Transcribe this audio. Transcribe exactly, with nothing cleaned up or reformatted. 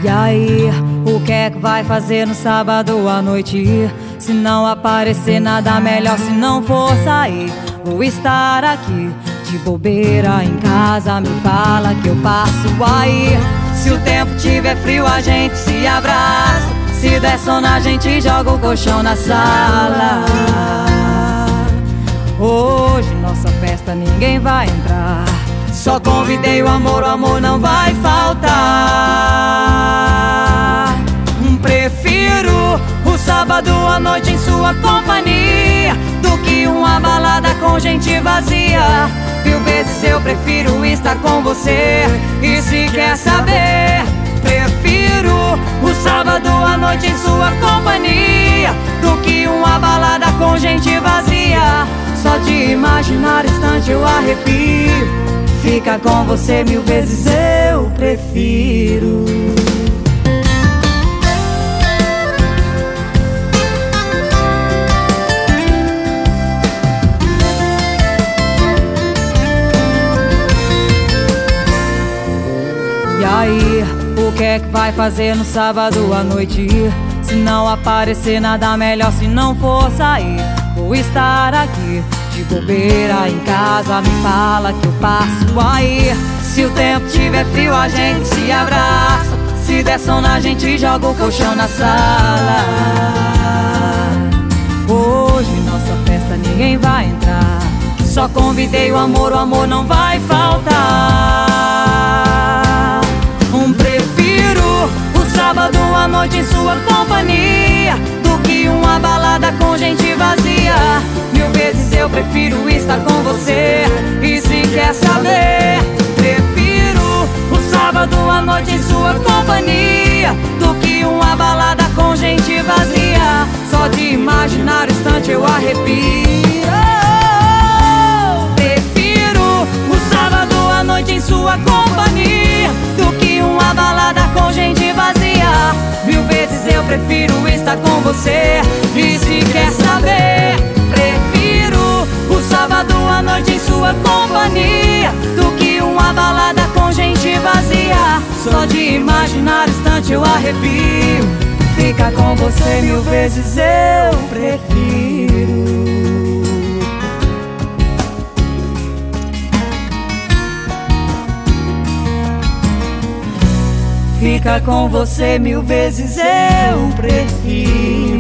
E aí, o que é que vai fazer no sábado à noite? Se não aparecer, nada melhor se não for sair. Vou estar aqui de bobeira em casa, me fala que eu passo aí. Se o tempo tiver frio, a gente se abraça. Se der sono, a gente joga o colchão na sala. Hoje nossa festa ninguém vai entrar. Só convidei o amor, o amor não vai faltar. Prefiro o sábado à noite em sua companhia do que uma balada com gente vazia. Mil vezes eu prefiro estar com você. E se quer saber, prefiro o sábado à noite em sua companhia do que uma balada com gente vazia. Só de imaginar o instante eu arrepio. Ficar com você mil vezes eu prefiro. E aí, o que é que vai fazer no sábado à noite? Se não aparecer, nada melhor se não for sair. Vou estar aqui de bobeira em casa, me fala que eu passo aí. Se o tempo tiver frio, a gente se abraça. Se der sono, a gente joga o colchão na sala. Hoje nossa festa ninguém vai entrar. Só convidei o amor, o amor não vai faltar. Um prefiro o sábado à noite em sua companhia do que uma balada com gente vazia. Mil vezes eu prefiro estar com você. E se quer saber, prefiro o sábado à noite em sua companhia do que uma balada com gente vazia. Só de imaginar o instante eu arrepio. Prefiro o sábado à noite em sua companhia do que uma balada com gente vazia. Mil vezes eu prefiro estar com você. E se quer saber, prefiro o sábado à noite em sua companhia do que uma balada com gente vazia. Só de imaginar o instante eu arrepio. Ficar com você mil vezes eu prefiro. Ficar com você mil vezes eu prefiro.